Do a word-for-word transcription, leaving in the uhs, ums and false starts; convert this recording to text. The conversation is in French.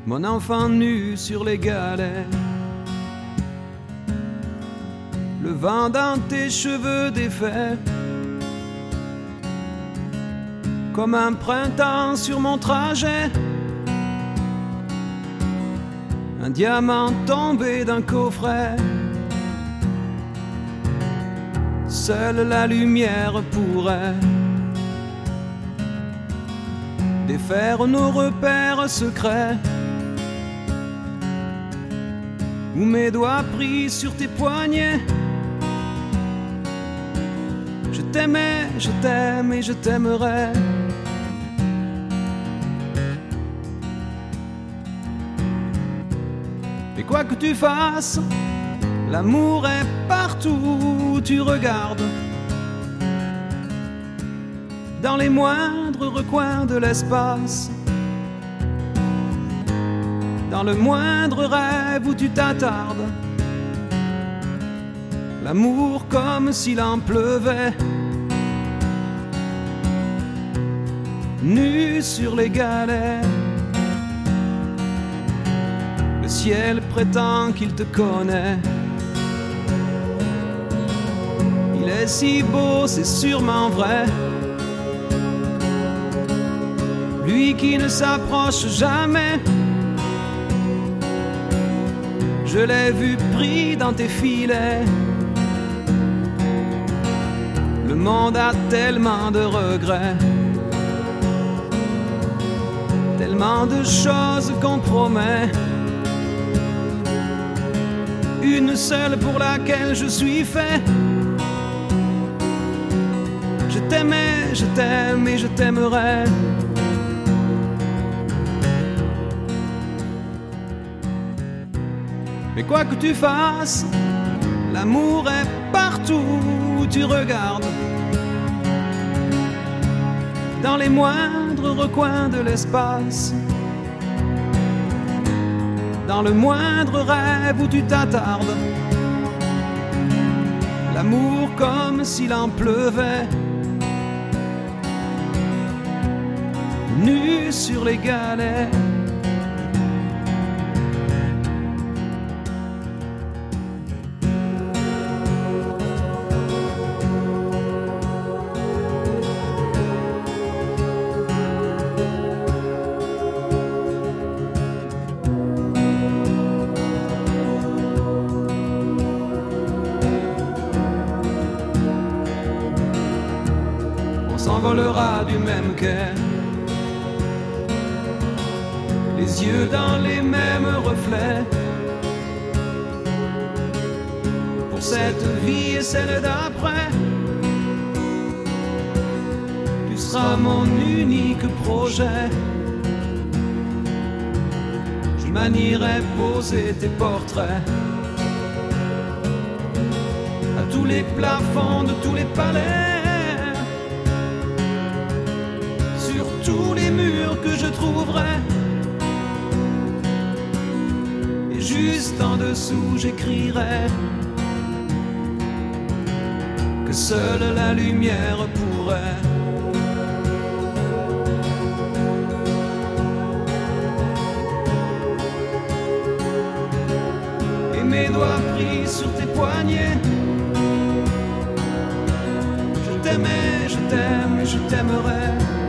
mon enfant nu sur les galets. Le vent dans tes cheveux défaits, comme un printemps sur mon trajet. Un diamant tombé d'un coffret. Seule la lumière pourrait défaire nos repères secrets. Où mes doigts pris sur tes poignets. Je t'aimais, je t'aime et je t'aimerai. Et quoi que tu fasses, l'amour est partout où tu regardes. Dans les moindres recoins de l'espace. Dans le moindre rêve où tu t'attardes. L'amour comme s'il en pleuvait. Nu sur les galets. Le ciel prétend qu'il te connaît. Il est si beau, c'est sûrement vrai. Lui qui ne s'approche jamais. Je l'ai vu pris dans tes filets. Le monde a tellement de regrets. Tellement de choses qu'on promet. Une seule pour laquelle je suis fait. Je t'aimais, je t'aime et je t'aimerai. Mais quoi que tu fasses, l'amour est partout où tu regardes. Dans les moindres recoins de l'espace. Dans le moindre rêve où tu t'attardes. L'amour comme s'il en pleuvait. Nu sur les galets. S'envolera du même quai, les yeux dans les mêmes reflets. Pour cette vie et celle d'après, tu seras mon unique projet. Je manierai poser tes portraits à tous les plafonds de tous les palais. Tous les murs que je trouverai. Et juste en dessous j'écrirai que seule la lumière pourrait et mes doigts pris sur tes poignets. Je t'aimais, je t'aime et je t'aimerai.